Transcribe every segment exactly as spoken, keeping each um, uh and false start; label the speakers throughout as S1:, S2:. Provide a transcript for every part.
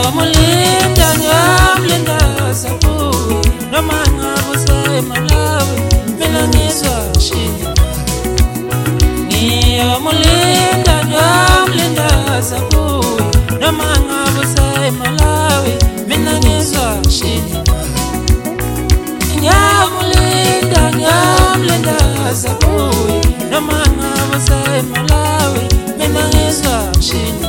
S1: Ngiyomulinda ngiyamlinda sabuye noma ngabe useMalawi mina ngizwa shini. Ngiyomulinda ngiyamlinda sabuye noma ngabe useMalawi mina ngizwa shini. Ngiyomulinda ngiyamlinda sabuye noma ngabe useMalawi mina ngizwa shini.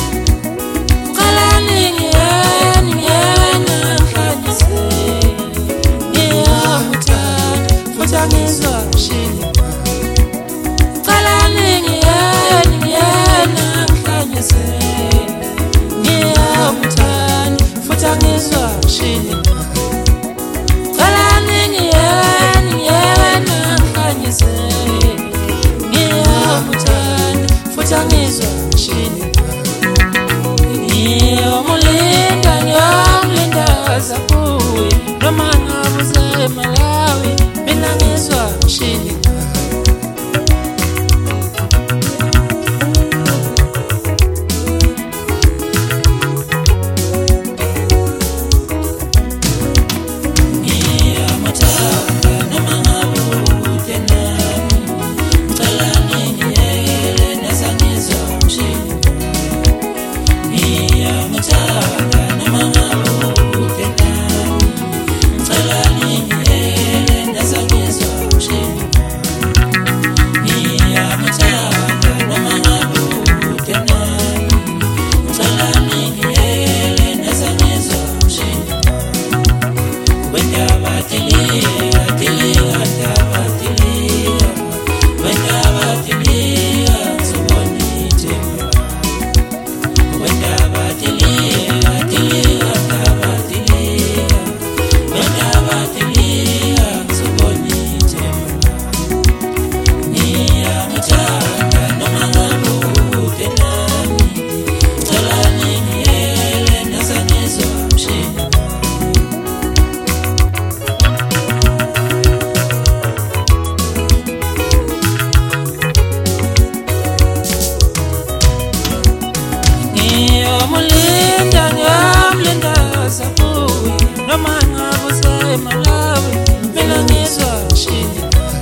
S1: Ngizwa shini qalani ngiyeni ngiyena ngihlanyise ngiyamthanda futhi ngizwa shini qalani ngiyeni ngiyena ngihlanyise ngiyamthanda futhi ngizwa shini. Ngiyomulinda ngiyamlinda sabuye noma ngabe useMalawi mina ngizwa shini. Ngiyomulinda ngiyamlinda sabuye noma ngabe useMalawi mina ngizwa shini.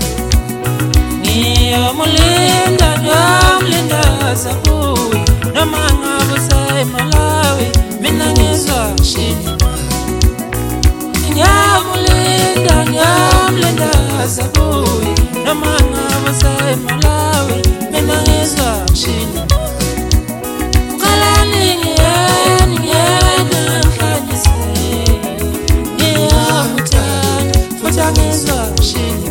S1: Ngiyomulinda ngiyamlinda sabuye noma ngabe useMalawi mina ngizwa shini. Ngiyomulinda ngiyamlinda sabuye noma ngabe useMalawi mina ngizwa shini. Ngizwa shini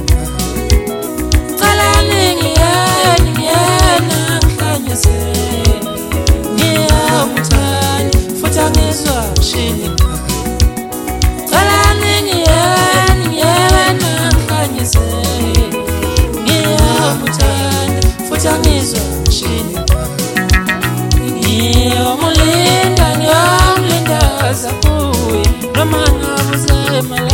S1: qalani ngiyeni ngiyena ngihlanyise ngiyamthanda futhi ngizwa shini. Qalani ngiyeni ngiyena ngihlanyise ngiyamthanda futhi ngizwa shini. Ngiyomulinda ngiyamlinda sabuye noma ngabe useMalawi